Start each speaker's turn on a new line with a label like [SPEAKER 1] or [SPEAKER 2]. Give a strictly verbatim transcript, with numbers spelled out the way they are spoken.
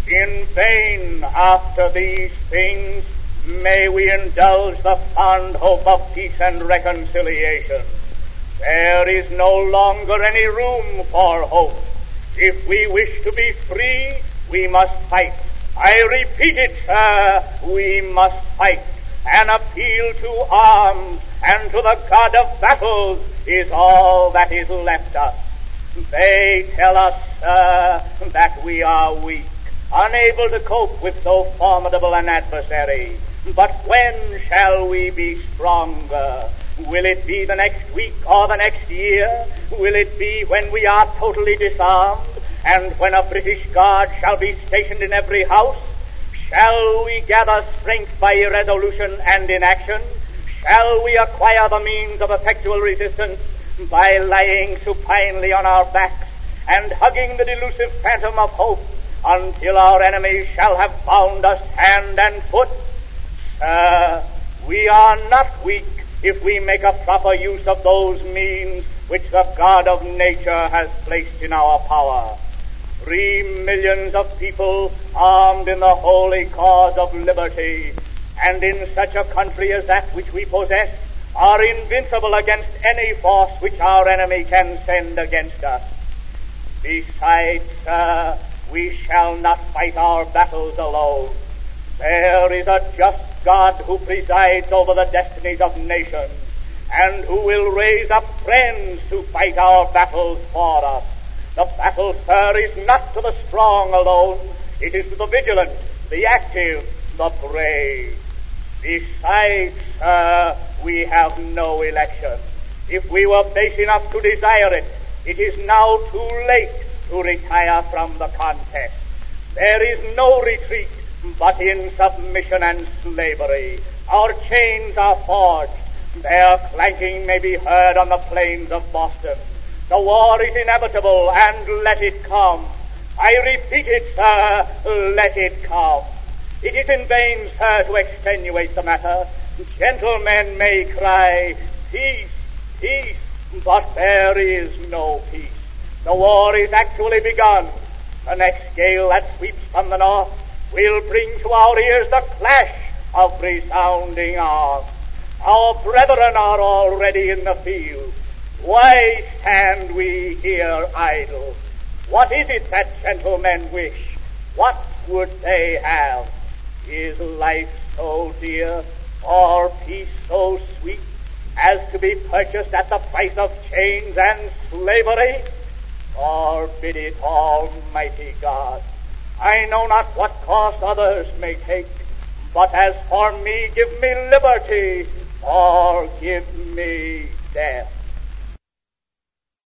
[SPEAKER 1] In vain after these things may we indulge the fond hope of peace and reconciliation. There is no longer any room for hope. If we wish to be free, we must fight. I repeat it, sir, we must fight. An appeal to arms and to the God of battles is all that is left us. They tell us, sir, that we are weak, unable to cope with so formidable an adversary. But when shall we be stronger? Will it be the next week or the next year? Will it be when we are totally disarmed, and when a British Guard shall be stationed in every house? Shall we gather strength by irresolution and inaction? Shall we acquire the means of effectual resistance by lying supinely on our backs and hugging the delusive phantom of hope until our enemies shall have bound us hand and foot? Sir, we are not weak if we make a proper use of those means which the God of nature has placed in our power. Three millions of people armed in the holy cause of liberty, and in such a country as that which we possess, are invincible against any force which our enemy can send against us. Besides, sir, we shall not fight our battles alone. There is a just God who presides over the destinies of nations, and who will raise up friends to fight our battles for us. The battle, sir, is not to the strong alone. It is to the vigilant, the active, the brave. Besides, sir, we have no election. If we were base enough to desire it, it is now too late to retire from the contest. There is no retreat but in submission and slavery. Our chains are forged. Their clanking may be heard on the plains of Boston. The war is inevitable, and let it come. I repeat it, sir, let it come. It is in vain, sir, to extenuate the matter. Gentlemen may cry, peace, peace, but there is no peace. The war is actually begun. The next gale that sweeps from the north will bring to our ears the clash of resounding arms. Our brethren are already in the field. Why stand we here idle? What is it that gentlemen wish? What would they have? Is life so dear, or peace so sweet, as to be purchased at the price of chains and slavery? Forbid it, Almighty God. I know not what course others may take, but as for me, give me liberty, or give me death.